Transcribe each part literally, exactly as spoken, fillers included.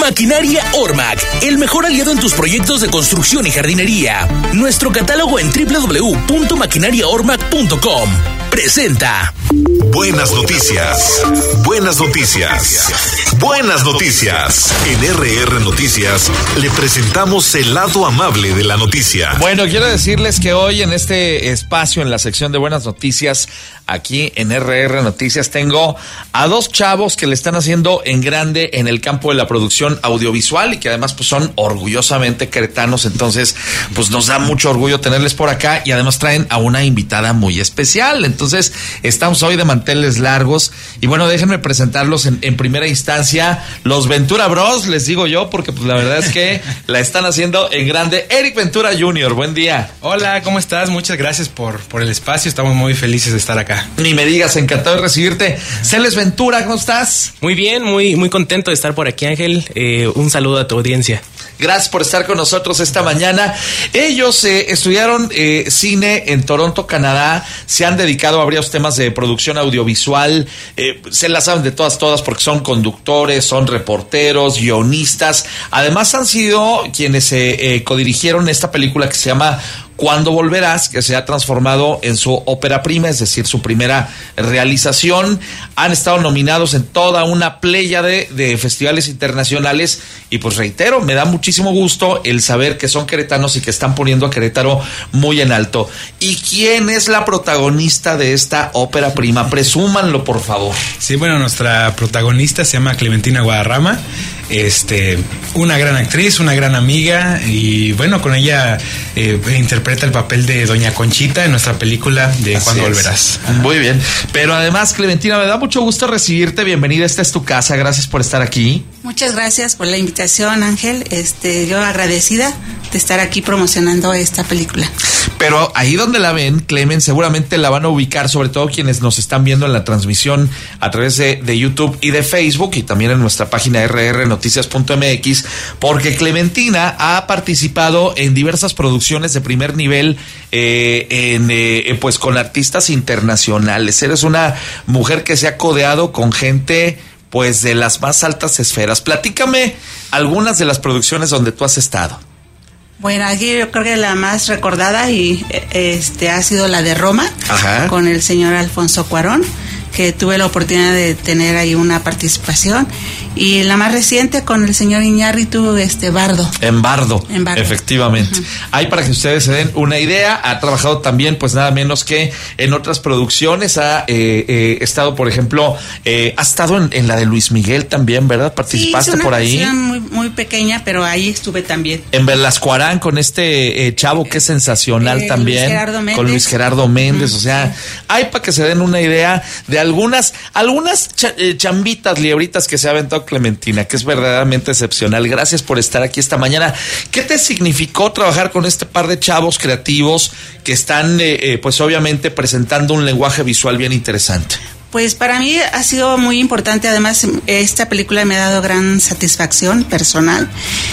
Maquinaria Ormac, el mejor aliado en tus proyectos de construcción y jardinería. Nuestro catálogo en doble u doble u doble u punto maquinaria ormac punto com. Presenta. Buenas noticias. Buenas noticias. Buenas noticias. En R R Noticias le presentamos el lado amable de la noticia. Bueno, quiero decirles que hoy en este espacio, en la sección de Buenas Noticias, aquí en R R Noticias, tengo a dos chavos que le están haciendo en grande en el campo de la producción audiovisual y que además pues son orgullosamente queretanos. Entonces pues nos da mucho orgullo tenerles por acá y además traen a una invitada muy especial. Entonces estamos hoy de manteles largos y bueno, déjenme presentarlos en, en primera instancia, los Ventura Bros, les digo yo, porque pues la verdad es que la están haciendo en grande. Eric Ventura junior, buen día. Hola, ¿cómo estás? Muchas gracias por, por el espacio, estamos muy felices de estar acá. Ni me digas, encantado de recibirte. Celes Ventura, ¿cómo estás? Muy bien, muy, muy contento de estar por aquí, Ángel. Eh, un saludo a tu audiencia. Gracias por estar con nosotros esta mañana. Ellos eh, estudiaron eh, cine en Toronto, Canadá. Se han dedicado a varios temas de producción audiovisual. Eh, se las saben de todas, todas, porque son conductores, son reporteros, guionistas. Además han sido quienes eh, eh, codirigieron esta película que se llama Cuando Volverás, que se ha transformado en su ópera prima, es decir, su primera realización. Han estado nominados en toda una playa de, de festivales internacionales y pues reitero, me da muchísimo gusto el saber que son queretanos y que están poniendo a Querétaro muy en alto. ¿Y quién es la protagonista de esta ópera prima? Presúmanlo, por favor. Sí, bueno, nuestra protagonista se llama Clementina Guadarrama, este, una gran actriz, una gran amiga y bueno, con ella eh, interpreta el papel de Doña Conchita en nuestra película de Cuando Volverás. Muy bien, pero además, Clementina, me da mucho gusto recibirte, bienvenida, esta es tu casa, gracias por estar aquí. Muchas gracias por la invitación, Ángel, este, yo agradecida de estar aquí promocionando esta película. Pero ahí donde la ven, Clemen, seguramente la van a ubicar, sobre todo quienes nos están viendo en la transmisión a través de, de YouTube y de Facebook y también en nuestra página erre erre noticias punto eme equis, porque Clementina ha participado en diversas producciones de primer nivel eh, en, eh, pues con artistas internacionales. Eres una mujer que se ha codeado con gente pues de las más altas esferas. Platícame algunas de las producciones donde tú has estado. Bueno, aquí yo creo que la más recordada y este ha sido la de Roma. Ajá. Con el señor Alfonso Cuarón, que tuve la oportunidad de tener ahí una participación, y la más reciente con el señor Iñárritu, este Bardo. En Bardo, en Bardo. Efectivamente. Uh-huh. Ahí para que ustedes se den una idea, ha trabajado también pues nada menos que en otras producciones, ha eh, eh, estado por ejemplo, eh, ha estado en, en la de Luis Miguel también, ¿verdad? ¿Participaste sí, una por ahí? Muy, muy pequeña, pero ahí estuve también. En Velascoarán con este eh, chavo que es sensacional eh, también. Luis Gerardo Méndez. Con Luis Gerardo Méndez, uh-huh. O sea, sí. Hay para que se den una idea de algunas, algunas ch- eh, chambitas, liebritas que se ha aventado Clementina, que es verdaderamente excepcional. Gracias por estar aquí esta mañana. ¿Qué te significó trabajar con este par de chavos creativos que están, eh, eh, pues obviamente presentando un lenguaje visual bien interesante? Pues para mí ha sido muy importante, además esta película me ha dado gran satisfacción personal.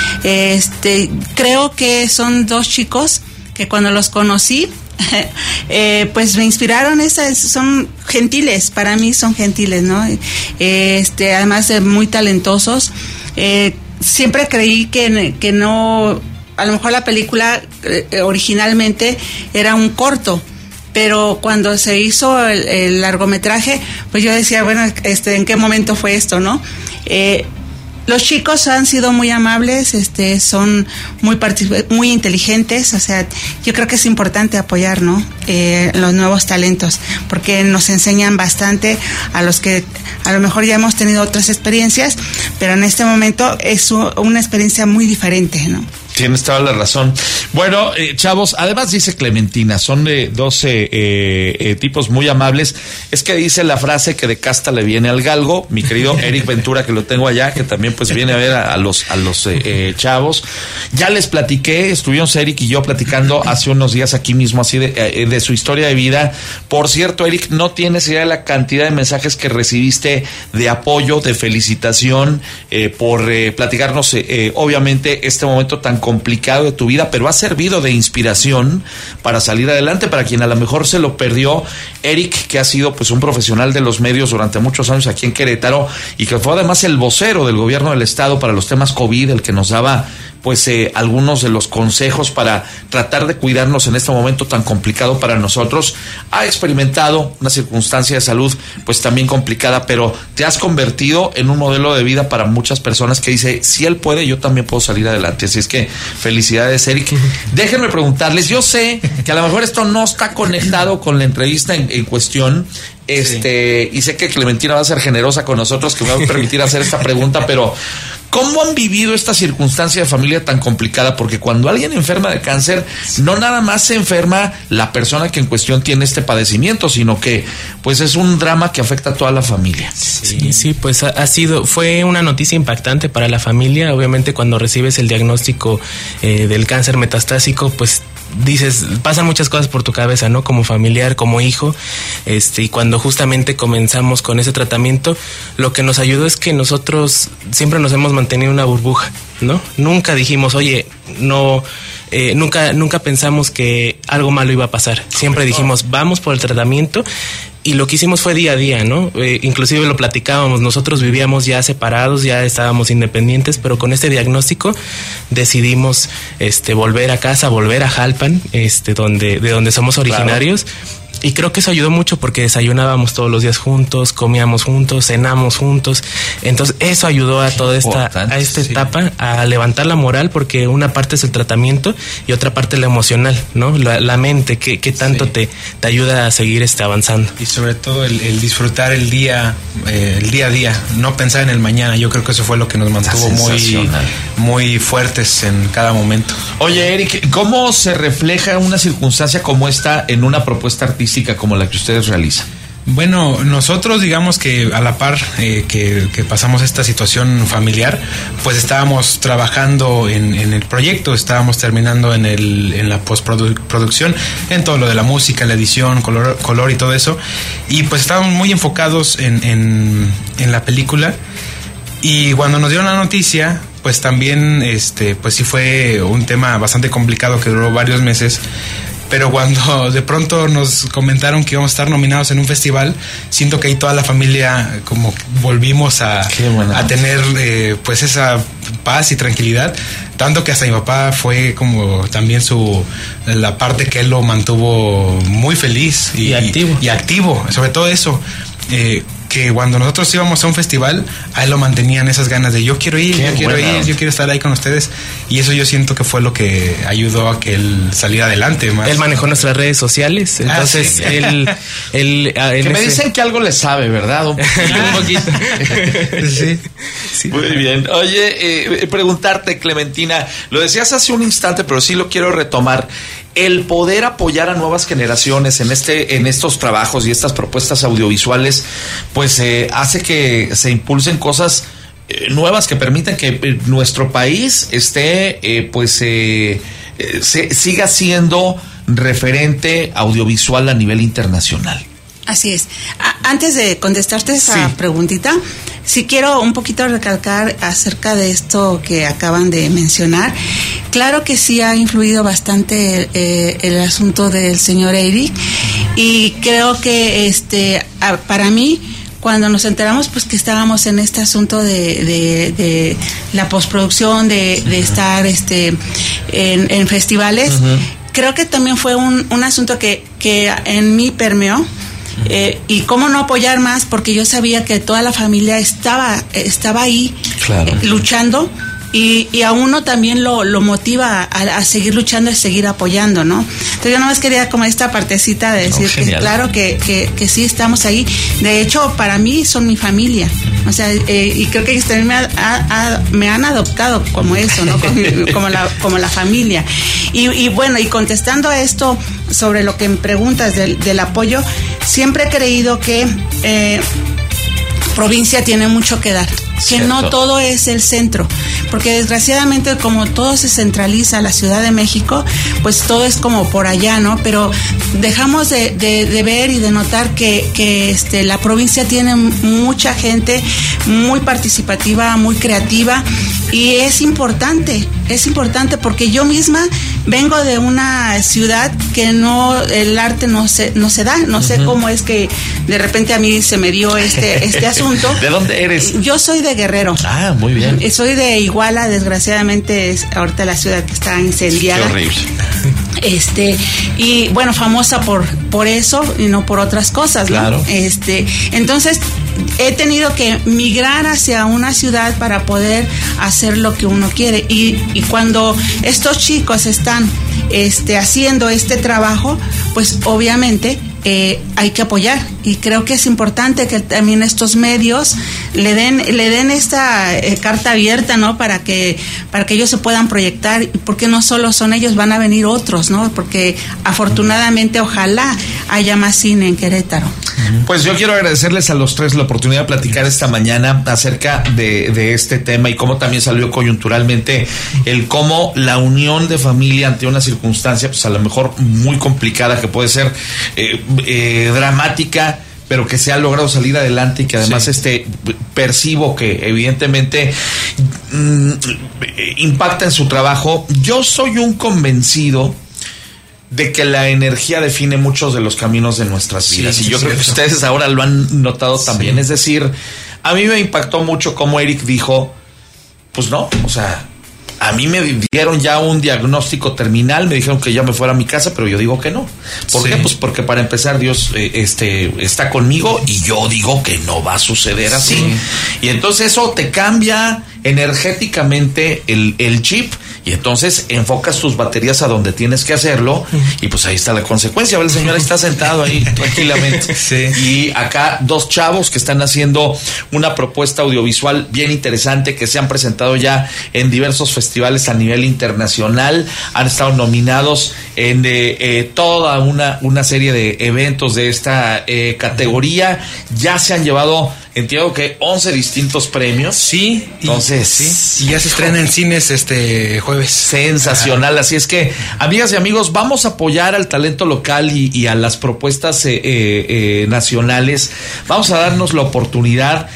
Este, creo que son dos chicos que cuando los conocí, eh, pues me inspiraron. Esas son gentiles, para mí son gentiles, ¿no? Este, además de muy talentosos. Eh, siempre creí que, que no, a lo mejor la película eh, originalmente era un corto, pero cuando se hizo el, el largometraje, pues yo decía, bueno, este, ¿en qué momento fue esto, no? Eh, Los chicos han sido muy amables, este, son muy particip- muy inteligentes, o sea, yo creo que es importante apoyar, ¿no? Eh, los nuevos talentos, porque nos enseñan bastante a los que a lo mejor ya hemos tenido otras experiencias, pero en este momento es u- una experiencia muy diferente, ¿no? Tienes toda la razón. Bueno, eh, chavos, además dice Clementina, son de doce eh, eh, tipos muy amables. Es que dice la frase que de casta le viene al galgo, mi querido Eric Ventura, que lo tengo allá, que también pues viene a ver a, a los a los eh, eh, chavos. Ya les platiqué, estuvimos Eric y yo platicando hace unos días aquí mismo así de, eh, de su historia de vida. Por cierto, Eric, no tienes idea de la cantidad de mensajes que recibiste de apoyo, de felicitación, eh, por eh, platicarnos, eh, eh, obviamente, este momento tan complicado de tu vida, pero has servido de inspiración para salir adelante. Para quien a lo mejor se lo perdió, Eric, que ha sido pues un profesional de los medios durante muchos años aquí en Querétaro y que fue además el vocero del gobierno del estado para los temas COVID, el que nos daba pues eh, algunos de los consejos para tratar de cuidarnos en este momento tan complicado para nosotros. Ha experimentado una circunstancia de salud pues también complicada, pero te has convertido en un modelo de vida para muchas personas que dice, si él puede, yo también puedo salir adelante. Así es que felicidades, Eric. Déjenme preguntarles, yo sé que a lo mejor esto no está conectado con la entrevista en, en cuestión, este, sí. y sé que Clementina va a ser generosa con nosotros, que me va a permitir hacer esta pregunta, pero ¿cómo han vivido esta circunstancia de familia tan complicada? Porque cuando alguien enferma de cáncer, no nada más se enferma la persona que en cuestión tiene este padecimiento, sino que pues es un drama que afecta a toda la familia. Sí, sí, pues ha, ha sido, fue una noticia impactante para la familia. Obviamente cuando recibes el diagnóstico eh, del cáncer metastásico, pues dices, pasan muchas cosas por tu cabeza, ¿no? Como familiar, como hijo, este, y cuando justamente comenzamos con ese tratamiento, lo que nos ayudó es que nosotros siempre nos hemos mantenido en una burbuja, ¿no? Nunca dijimos, oye, no, eh, nunca, nunca pensamos que algo malo iba a pasar. Siempre dijimos, vamos por el tratamiento. Y lo que hicimos fue día a día, ¿no? Eh, inclusive lo platicábamos, nosotros vivíamos ya separados, ya estábamos independientes, pero con este diagnóstico decidimos este volver a casa, volver a Jalpan, este donde de donde somos originarios. Claro. Y creo que eso ayudó mucho porque desayunábamos todos los días juntos, comíamos juntos, cenamos juntos. Entonces eso ayudó a toda esta, a esta sí. etapa a levantar la moral, porque una parte es el tratamiento y otra parte la emocional, ¿no? La, la mente, que, que tanto sí. te, te ayuda a seguir este, avanzando. Y sobre todo el, el disfrutar el día, eh, el día a día, no pensar en el mañana. Yo creo que eso fue lo que nos mantuvo muy, muy fuertes en cada momento. Oye, Eric, ¿cómo se refleja una circunstancia como esta en una propuesta artística como la que ustedes realizan? Bueno, nosotros digamos que a la par eh, que, que pasamos esta situación familiar, pues estábamos trabajando en, en el proyecto, estábamos terminando en el en la postproducción, en todo lo de la música, la edición, color, color y todo eso, y pues estábamos muy enfocados en, en, en la película. Y cuando nos dieron la noticia, pues también este pues sí fue un tema bastante complicado que duró varios meses. Pero cuando de pronto nos comentaron que íbamos a estar nominados en un festival, siento que ahí toda la familia como volvimos a, a tener eh, pues esa paz y tranquilidad, tanto que hasta mi papá fue como también su la parte que él lo mantuvo muy feliz y, y activo y, y activo, sobre todo eso. Eh, que cuando nosotros íbamos a un festival, a él lo mantenían esas ganas de yo quiero ir, Qué yo quiero bueno. ir, yo quiero estar ahí con ustedes, y eso yo siento que fue lo que ayudó a que él saliera adelante más. Él manejó nuestras redes sociales, entonces ah, sí. él, él, él que me ese... dicen que algo le sabe, ¿verdad? Un poquito. Un poquito. sí. sí. Muy bien. Oye, eh, preguntarte, Clementina, lo decías hace un instante, pero sí lo quiero retomar. El poder apoyar a nuevas generaciones en este, en estos trabajos y estas propuestas audiovisuales, pues eh, hace que se impulsen cosas eh, nuevas que permitan que eh, nuestro país esté, eh, pues, eh, eh, se, siga siendo referente audiovisual a nivel internacional. Así es. A- antes de contestarte esa sí. preguntita, sí quiero un poquito recalcar acerca de esto que acaban de mencionar. Claro que sí ha influido bastante eh, el asunto del señor Eric, y creo que este a, para mí, cuando nos enteramos pues que estábamos en este asunto de, de, de la postproducción, de, de estar este en, en festivales, uh-huh. creo que también fue un, un asunto que, que en mí permeó. Eh, y cómo no apoyar más, porque yo sabía que toda la familia estaba estaba ahí claro. eh, luchando, y, y a uno también lo, lo motiva a, a seguir luchando y seguir apoyando, ¿no? Entonces yo nomás quería como esta partecita de decir oh, que claro que, que, que sí estamos ahí. De hecho, para mí son mi familia, o sea, eh, y creo que ellos también me, ha, ha, me han adoptado como eso, ¿no? Como, como, la, como la familia. Y, y bueno, y contestando a esto sobre lo que me preguntas del, del apoyo, siempre he creído que eh, provincia tiene mucho que dar, que Cierto. no todo es el centro, porque desgraciadamente como todo se centraliza a la Ciudad de México, pues todo es como por allá, ¿no? Pero dejamos de, de, de ver y de notar que, que este, la provincia tiene mucha gente muy participativa, muy creativa, y es importante, es importante porque yo misma vengo de una ciudad que no, el arte no se, no se da, no uh-huh. sé cómo es que de repente a mí se me dio este, este asunto. ¿De dónde eres? Yo soy de Guerrero. Ah, muy bien. Soy de Iguala, desgraciadamente es ahorita la ciudad que está incendiada. Qué horrible. Este, y bueno, famosa por, por eso y no por otras cosas, ¿no? Claro. Este, entonces, he tenido que migrar hacia una ciudad para poder hacer lo que uno quiere. Y, y cuando estos chicos están este, haciendo este trabajo, pues obviamente eh, hay que apoyar. Y creo que es importante que también estos medios le den, le den esta eh, carta abierta, ¿no? Para que, para que ellos se puedan proyectar, porque no solo son ellos, van a venir otros, ¿no? Porque afortunadamente, ojalá haya más cine en Querétaro. Pues yo quiero agradecerles a los tres la oportunidad de platicar esta mañana acerca de, de este tema y cómo también salió coyunturalmente el cómo la unión de familia ante una circunstancia, pues a lo mejor muy complicada, que puede ser eh, eh, dramática, pero que se ha logrado salir adelante y que además sí. este percibo que evidentemente mm, impacta en su trabajo. Yo soy un convencido de que la energía define muchos de los caminos de nuestras vidas. Sí, y yo sí, creo que ustedes ahora lo han notado también. Sí. Es decir, a mí me impactó mucho como Eric dijo, pues no, o sea, a mí me dieron ya un diagnóstico terminal, me dijeron que ya me fuera a mi casa, pero yo digo que no. ¿Por sí. qué? Pues porque para empezar Dios eh, este, está conmigo y yo digo que no va a suceder así. Sí. Y entonces eso te cambia energéticamente el, el chip. Y entonces enfocas tus baterías a donde tienes que hacerlo y pues ahí está la consecuencia. El señor está sentado ahí tranquilamente. Sí. Y acá dos chavos que están haciendo una propuesta audiovisual bien interesante, que se han presentado ya en diversos festivales a nivel internacional, han estado nominados en eh, eh, toda una, una serie de eventos de esta eh, categoría. Ya se han llevado, entiendo que once distintos premios. Sí. Entonces, sí. Y ya se estrena en cines este jueves. Sensacional. Así es que, amigas y amigos, vamos a apoyar al talento local y, y a las propuestas eh, eh, nacionales. Vamos a darnos la oportunidad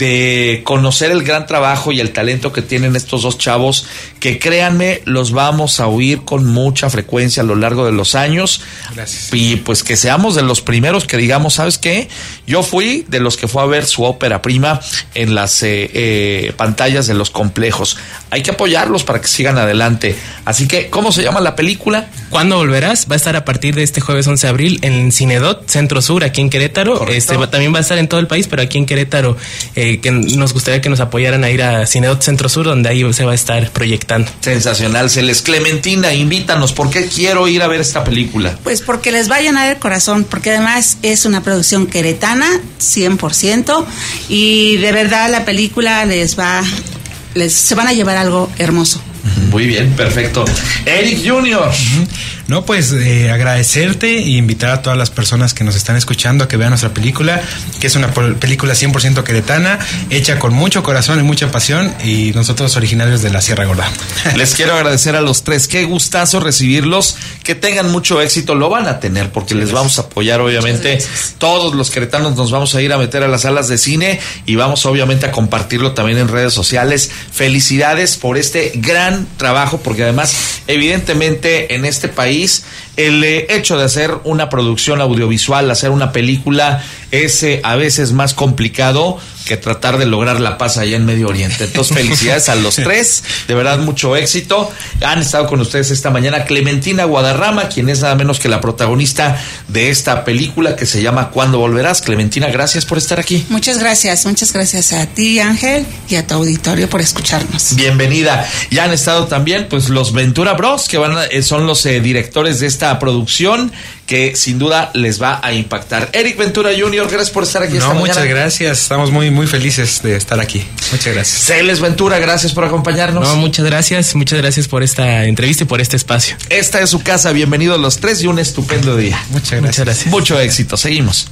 de conocer el gran trabajo y el talento que tienen estos dos chavos, que créanme, los vamos a oír con mucha frecuencia a lo largo de los años. Gracias. Y pues que seamos de los primeros que digamos, ¿sabes qué? Yo fui de los que fue a ver su ópera prima en las eh, eh, pantallas de los complejos. Hay que apoyarlos para que sigan adelante. Así que, ¿cómo se llama la película? ¿Cuándo volverás? Va a estar a partir de este jueves once de abril en Cinedot, Centro Sur, aquí en Querétaro. Este, va, también va a estar en todo el país, pero aquí en Querétaro eh, que nos gustaría que nos apoyaran a ir a Cinedot Centro Sur, donde ahí se va a estar proyectando. Sensacional. Celes, Clementina, invítanos. ¿Por qué quiero ir a ver esta película? Pues porque les va a llenar el corazón, porque además es una producción queretana, cien por ciento, y de verdad la película les va, les, se van a llevar algo hermoso. Muy bien, perfecto. Eric Junior No, pues eh, agradecerte e invitar a todas las personas que nos están escuchando a que vean nuestra película, que es una película cien por ciento queretana, hecha con mucho corazón y mucha pasión, y nosotros originarios de la Sierra Gorda. Les quiero agradecer a los tres, qué gustazo recibirlos, que tengan mucho éxito, lo van a tener porque les vamos a apoyar obviamente, todos los queretanos nos vamos a ir a meter a las salas de cine y vamos obviamente a compartirlo también en redes sociales. Felicidades por este gran trabajo, porque además evidentemente en este país el eh, hecho de hacer una producción audiovisual, hacer una película es eh, a veces más complicado que tratar de lograr la paz allá en Medio Oriente. Entonces felicidades a los tres, de verdad mucho éxito. Han estado con ustedes esta mañana Clementina Guadarrama, quien es nada menos que la protagonista de esta película que se llama ¿Cuándo volverás? Clementina, gracias por estar aquí. Muchas gracias, muchas gracias a ti, Ángel, y a tu auditorio por escucharnos. Bienvenida. Ya han estado también pues los Ventura Bros, que van a, eh, son los eh, directores de esta producción, que sin duda les va a impactar. Eric Ventura junior, gracias por estar aquí no, esta mañana. Muchas gracias, estamos muy muy felices de estar aquí. Muchas gracias. Celes Ventura, gracias por acompañarnos. No, muchas gracias, muchas gracias por esta entrevista y por este espacio. Esta es su casa, bienvenidos los tres y un estupendo día. Muchas gracias. Muchas gracias. Mucho éxito, seguimos.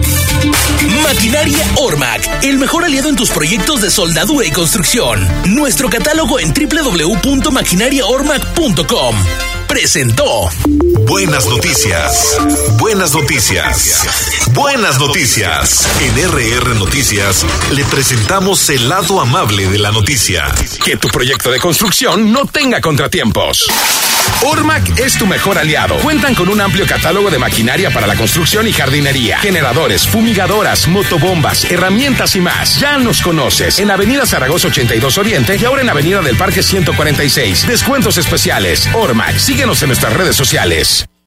Maquinaria Ormac, el mejor aliado en tus proyectos de soldadura y construcción. Nuestro catálogo en doble u doble u doble u punto maquinaria ormac punto com. presentó Buenas Noticias. Buenas Noticias. Buenas Noticias. En R R Noticias le presentamos el lado amable de la noticia. Que tu proyecto de construcción no tenga contratiempos. Ormac es tu mejor aliado. Cuentan con un amplio catálogo de maquinaria para la construcción y jardinería, generadores, fumigadoras, motobombas, herramientas y más. Ya nos conoces en Avenida Zaragoza ochenta y dos Oriente y ahora en Avenida del Parque ciento cuarenta y seis. Descuentos especiales. Ormac, síguenos en nuestras redes sociales.